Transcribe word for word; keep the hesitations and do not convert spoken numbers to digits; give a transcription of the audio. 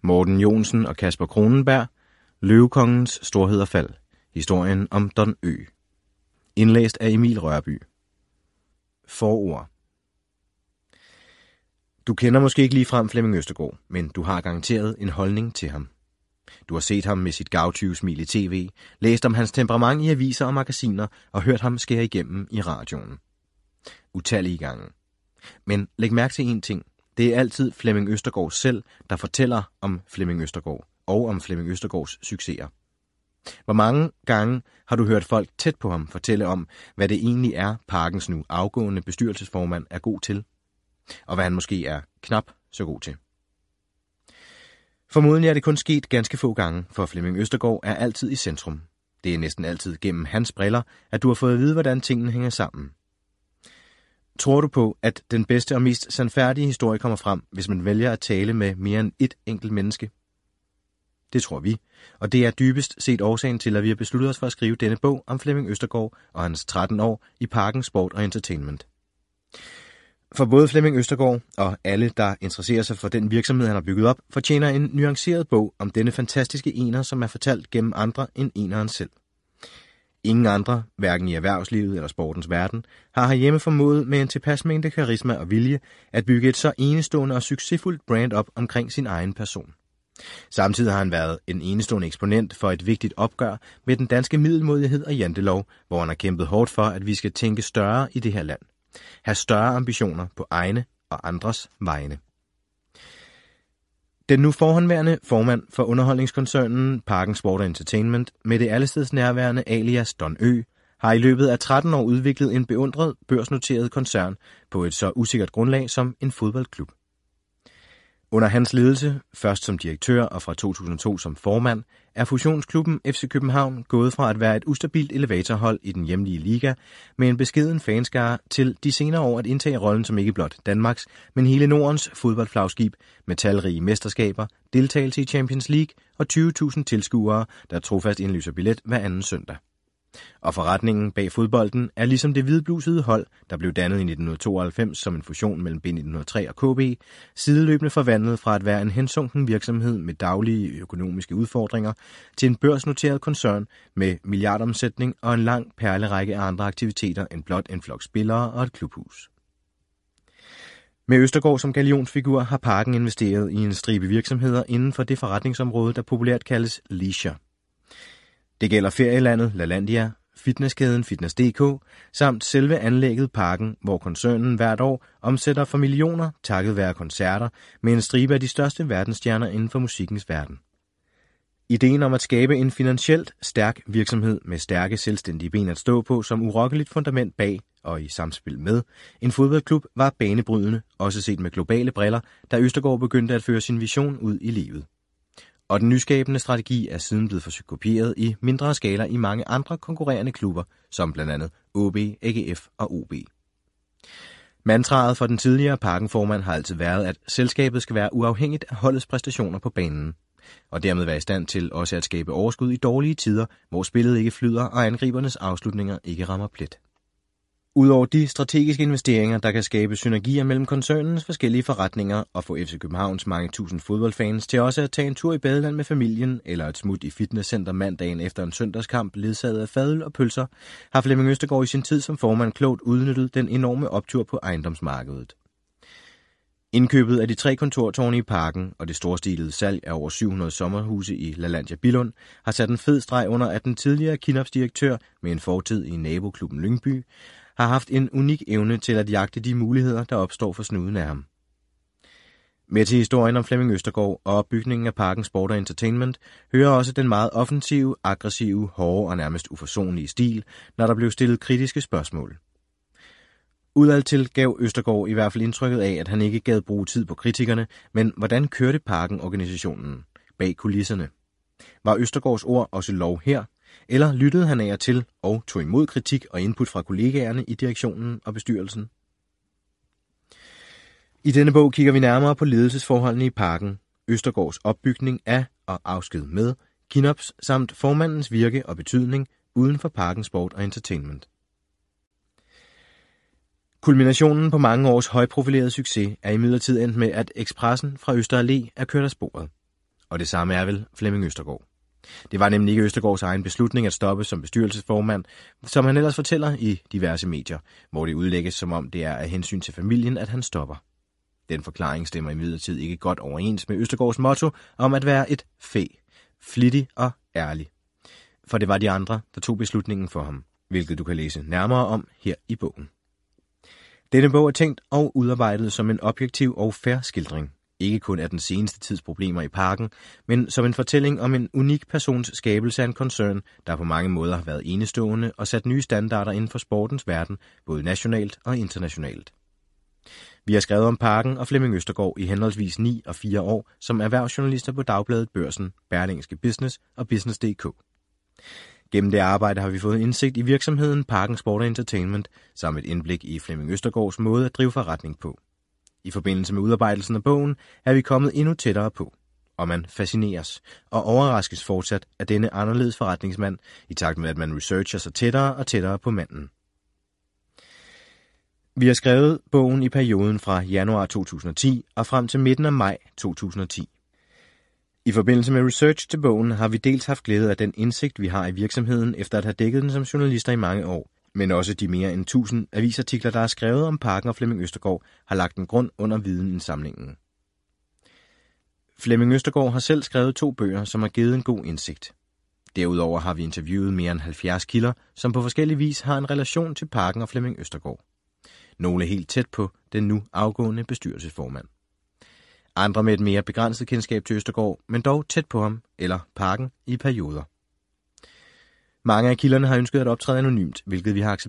Morten Johnsen og Kasper Kronenberg, Løvekongens storhed og fald. Historien om Don Ø. Indlæst af Emil Rørby. Forord. Du kender måske ikke ligefrem Flemming Østergaard, men du har garanteret en holdning til ham. Du har set ham med sit gavtyve smil i tv, læst om hans temperament i aviser og magasiner og hørt ham skære igennem i radioen. Utallige gange. Men læg mærke til én ting. Det er altid Flemming Østergaard selv, der fortæller om Flemming Østergaard og om Flemming Østergaards succeser. Hvor mange gange har du hørt folk tæt på ham fortælle om, hvad det egentlig er, Parkens nu afgående bestyrelsesformand er god til, og hvad han måske er knap så god til. Formodentlig er det kun sket ganske få gange, for Flemming Østergaard er altid i centrum. Det er næsten altid gennem hans briller, at du har fået at vide, hvordan tingene hænger sammen. Tror du på, at den bedste og mest sandfærdige historie kommer frem, hvis man vælger at tale med mere end ét enkelt menneske? Det tror vi, og det er dybest set årsagen til, at vi har besluttet os for at skrive denne bog om Flemming Østergaard og hans tretten år i Parken Sport og Entertainment. For både Flemming Østergaard og alle, der interesserer sig for den virksomhed, han har bygget op, fortjener en nuanceret bog om denne fantastiske ener, som er fortalt gennem andre end eneren selv. Ingen andre, hverken i erhvervslivet eller sportens verden, har herhjemme formået med en tilpas mængde karisma og vilje at bygge et så enestående og succesfuldt brand op omkring sin egen person. Samtidig har han været en enestående eksponent for et vigtigt opgør med den danske middelmådighed og jantelov, hvor han har kæmpet hårdt for, at vi skal tænke større i det her land. Have større ambitioner på egne og andres vegne. Den nu forhåndværende formand for underholdningskoncernen Parken Sport og Entertainment med det allesteds nærværende alias Don Ø har i løbet af tretten år udviklet en beundret børsnoteret koncern på et så usikkert grundlag som en fodboldklub. Under hans ledelse, først som direktør og fra to tusind og to som formand, er fusionsklubben F C København gået fra at være et ustabilt elevatorhold i den hjemlige liga med en beskeden fanskare til de senere år at indtage rollen som ikke blot Danmarks, men hele Nordens fodboldflagskib med talrige mesterskaber, deltagelse i Champions League og tyve tusind tilskuere, der trofast indløser billet hver anden søndag. Og forretningen bag fodbolden er ligesom det hvidblusede hold, der blev dannet i nitten tooghalvfems som en fusion mellem B nitten hundrede og tre og K B, sideløbende forvandlet fra at være en hensunken virksomhed med daglige økonomiske udfordringer til en børsnoteret koncern med milliardomsætning og en lang perlerække af andre aktiviteter end blot en flok spillere og et klubhus. Med Østergaard som galionsfigur har Parken investeret i en stribe virksomheder inden for det forretningsområde, der populært kaldes leisure. Det gælder ferielandet LaLandia, fitnesskæden Fitness punktum d k samt selve anlægget Parken, hvor koncernen hvert år omsætter for millioner takket være koncerter med en stribe af de største verdensstjerner inden for musikkens verden. Ideen om at skabe en finansielt stærk virksomhed med stærke selvstændige ben at stå på som urokkeligt fundament bag og i samspil med en fodboldklub var banebrydende, også set med globale briller, da Østergaard begyndte at føre sin vision ud i livet. Og den nyskabende strategi er siden blevet forsøgt kopieret i mindre skala i mange andre konkurrerende klubber, som blandt andet O B, A G F og O B. Mantraet for den tidligere Parken-formand har altid været, at selskabet skal være uafhængigt af holdets præstationer på banen, og dermed være i stand til også at skabe overskud i dårlige tider, hvor spillet ikke flyder og angribernes afslutninger ikke rammer plet. Udover de strategiske investeringer, der kan skabe synergier mellem koncernens forskellige forretninger og få F C Københavns mange tusind fodboldfans til også at tage en tur i badeland med familien eller et smut i fitnesscenter mandagen efter en søndagskamp ledsaget af fadøl og pølser, har Flemming Østergaard i sin tid som formand klogt udnyttet den enorme optur på ejendomsmarkedet. Indkøbet af de tre kontortårne i Parken og det storstilede salg af over syv hundrede sommerhuse i LaLandia Billund har sat en fed streg under, at den tidligere Kinnopsdirektør med en fortid i naboklubben Lyngby har haft en unik evne til at jagte de muligheder, der opstår for snuden af ham. Med til historien om Flemming Østergaard og opbygningen af Parken Sport og Entertainment hører også den meget offensive, aggressive, hårde og nærmest uforsonlige stil, når der blev stillet kritiske spørgsmål. Udadtil gav Østergaard i hvert fald indtrykket af, at han ikke gad bruge tid på kritikerne, men hvordan kørte Parken-organisationen bag kulisserne? Var Østergaards ord også lov her? Eller lyttede han af og til og tog imod kritik og input fra kollegaerne i direktionen og bestyrelsen? I denne bog kigger vi nærmere på ledelsesforholdene i Parken, Østergaards opbygning af og afsked med Kinnops samt formandens virke og betydning uden for Parken Sport og Entertainment. Kulminationen på mange års højprofilerede succes er imidlertid endt med, at Expressen fra Øster Allé er kørt af sporet. Og det samme er vel Flemming Østergaard. Det var nemlig ikke Østergaards egen beslutning at stoppe som bestyrelsesformand, som han ellers fortæller i diverse medier, hvor det udlægges som om det er af hensyn til familien, at han stopper. Den forklaring stemmer imidlertid ikke godt overens med Østergaards motto om at være et fæ, flittig og ærlig. For det var de andre, der tog beslutningen for ham, hvilket du kan læse nærmere om her i bogen. Denne bog er tænkt og udarbejdet som en objektiv og fair skildring, ikke kun af den seneste tids problemer i parken, men som en fortælling om en unik persons skabelse af en koncern, der på mange måder har været enestående og sat nye standarder inden for sportens verden, både nationalt og internationalt. Vi har skrevet om parken og Flemming Østergaard i henholdsvis ni og fire år som erhvervsjournalister på Dagbladet Børsen, Berlingske Business og Business punktum d k. Gennem det arbejde har vi fået indsigt i virksomheden Parken Sport og Entertainment, samt et indblik i Flemming Østergaards måde at drive forretning på. I forbindelse med udarbejdelsen af bogen er vi kommet endnu tættere på, og man fascineres og overraskes fortsat af denne anderledes forretningsmand, i takt med at man researcher sig tættere og tættere på manden. Vi har skrevet bogen i perioden fra januar to tusind og ti og frem til midten af maj to tusind og ti. I forbindelse med research til bogen har vi dels haft glæde af den indsigt, vi har i virksomheden, efter at have dækket den som journalister i mange år, men også de mere end tusind avisartikler, der er skrevet om parken og Flemming Østergaard, har lagt en grund under videnindsamlingen. Flemming Østergaard har selv skrevet to bøger, som har givet en god indsigt. Derudover har vi interviewet mere end halvfjerds kilder, som på forskellig vis har en relation til parken og Flemming Østergaard. Nogle helt tæt på den nu afgående bestyrelsesformand. Andre med et mere begrænset kendskab til Østergaard, men dog tæt på ham eller parken i perioder. Mange af kilderne har ønsket at optræde anonymt, hvilket vi har accepteret.